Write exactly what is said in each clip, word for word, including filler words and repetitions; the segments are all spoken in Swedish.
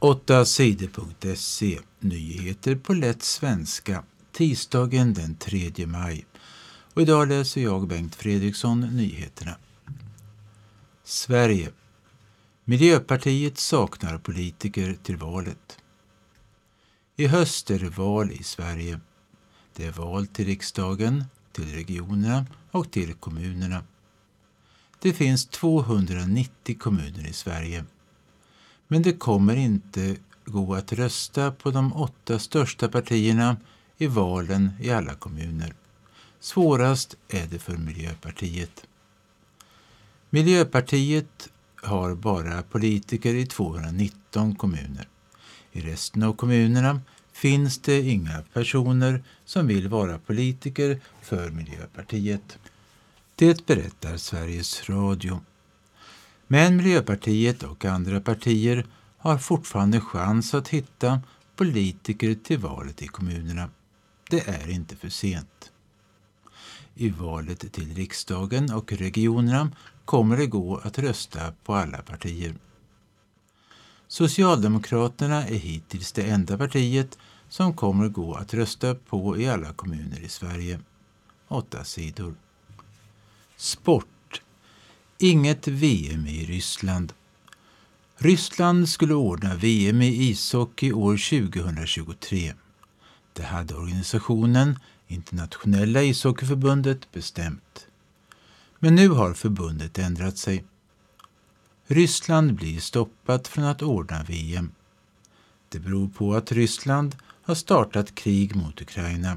åtta sidor punkt se. Nyheter på lätt svenska. Tisdagen den tredje maj. Och idag läser jag Bengt Fredriksson nyheterna. Sverige. Miljöpartiet saknar politiker till valet. I höst är det val i Sverige. Det är val till riksdagen, till regionerna och till kommunerna. Det finns tvåhundranittio kommuner i Sverige. Men det kommer inte gå att rösta på de åtta största partierna i valen i alla kommuner. Svårast är det för Miljöpartiet. Miljöpartiet har bara politiker i tvåhundranitton kommuner. I resten av kommunerna finns det inga personer som vill vara politiker för Miljöpartiet. Det berättar Sveriges Radio. Men Miljöpartiet och andra partier har fortfarande chans att hitta politiker till valet i kommunerna. Det är inte för sent. I valet till riksdagen och regionerna kommer det gå att rösta på alla partier. Socialdemokraterna är hittills det enda partiet som kommer gå att rösta på i alla kommuner i Sverige. Åtta sidor. Sport. Inget V M i Ryssland. Ryssland skulle ordna V M i ishockey år tjugohundratjugotre. Det hade organisationen Internationella ishockeyförbundet bestämt. Men nu har förbundet ändrat sig. Ryssland blir stoppat från att ordna V M. Det beror på att Ryssland har startat krig mot Ukraina.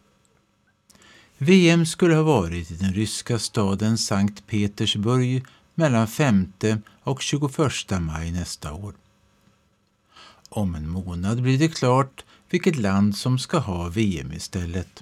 V M skulle ha varit i den ryska staden Sankt Petersburg mellan femte och tjugoförsta maj nästa år. Om en månad blir det klart vilket land som ska ha V M istället.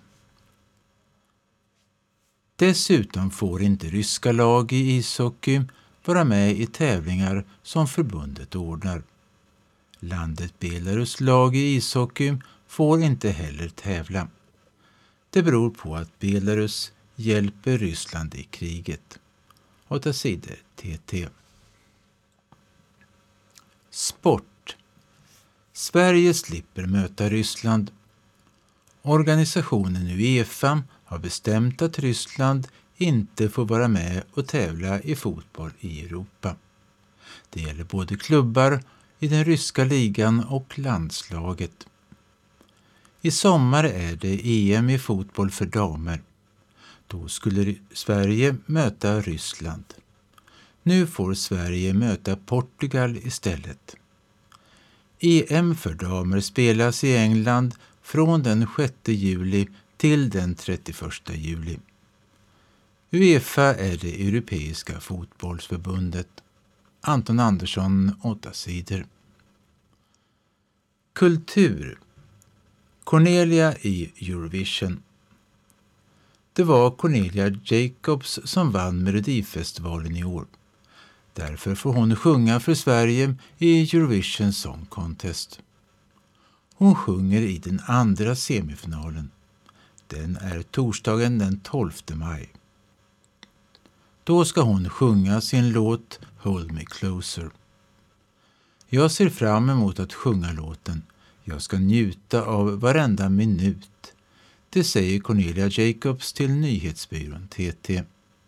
Dessutom får inte ryska lag i ishockey vara med i tävlingar som förbundet ordnar. Landet Belarus lag i ishockey får inte heller tävla. Det beror på att Belarus hjälper Ryssland i kriget. åtta sidor T T. Sport. Sverige slipper möta Ryssland. Organisationen UEFA har bestämt att Ryssland inte får vara med och tävla i fotboll i Europa. Det gäller både klubbar i den ryska ligan och landslaget. I sommar är det E M i fotboll för damer. Då skulle Sverige möta Ryssland. Nu får Sverige möta Portugal istället. E M för damer spelas i England från den sjätte juli till den trettioförsta juli. UEFA är det europeiska fotbollsförbundet. Anton Andersson, åtta sidor. Kultur. Cornelia i Eurovision. Det var Cornelia Jacobs som vann Melodifestivalen i år. Därför får hon sjunga för Sverige i Eurovision Song Contest. Hon sjunger i den andra semifinalen. Den är torsdagen den tolfte maj. Då ska hon sjunga sin låt Hold Me Closer. Jag ser fram emot att sjunga låten. Jag ska njuta av varenda minut. Det säger Cornelia Jacobs till nyhetsbyrån T T.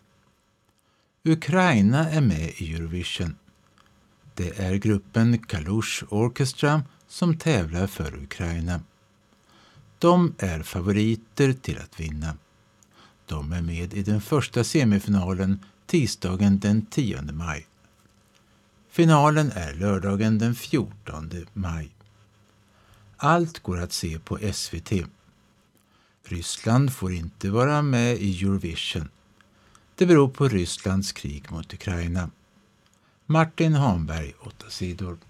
Ukraina är med i Eurovision. Det är gruppen Kalush Orchestra som tävlar för Ukraina. De är favoriter till att vinna. De är med i den första semifinalen tisdagen den tionde maj. Finalen är lördagen den fjortonde maj. Allt går att se på S V T. Ryssland får inte vara med i Eurovision. Det beror på Rysslands krig mot Ukraina. Martin Hamberg, åtta sidor.